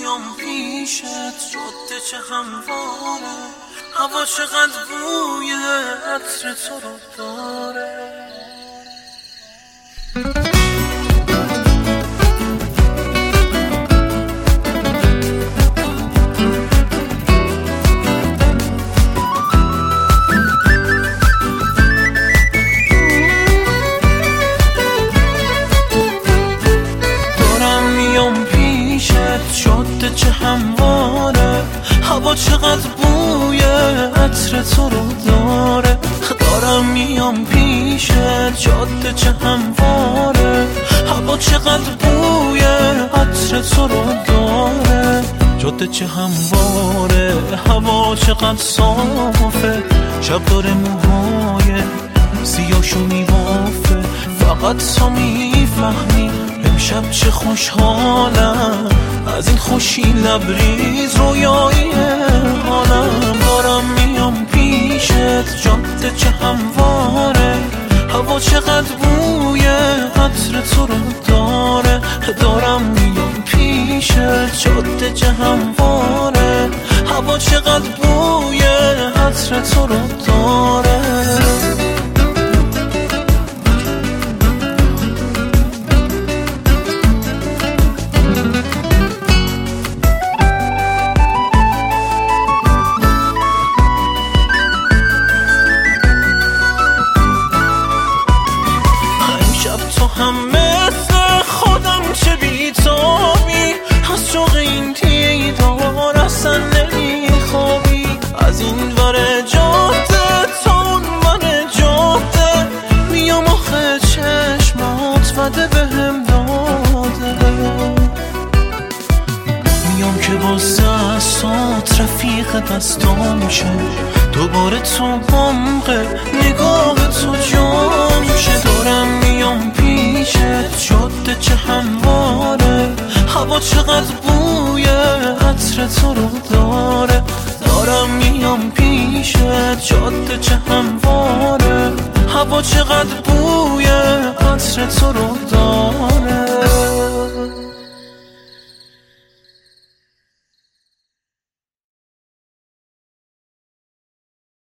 میام پیشت، جاده چه همواره، هوا چقدر بوی عطر تو رو داره. جاده چه همواره، هوا چقدر بوی عطر تو رو داره. دارم میام پیشت، جاده چه همواره، هوا چقدر بوی عطر تو رو داره. جاده چه همواره، هوا چقدر صافه، شب داره موهای سیاهشو میبافه. فقط تو میفهمی امشب چه خوشحالم، از این خوشی لبریز رویایی حالم. دارم میام پیشت، جاده چه همواره، هوا چقدر بوی عطر تو رو داره. دارم میام پیشت، جاده چه همواره، هوا چقدر بوی عطر تو رو داره. هم مثل خودم چه بیتابی، از شوق این دیدار اصلا نمیخوابی. از این ور جاده تا اون ور جاده میام آخه چشمات وده بهم داده. میام که با دستات رفیق دستام شه، دوباره تو عمق نگاه تو جام شه. دارم میام پیشت، جاده چه همواره، هوا چقدر بوی عطر تو رو داره. دارم میام پیشت، جاده چه همواره، هوا چقدر بوی عطر تو رو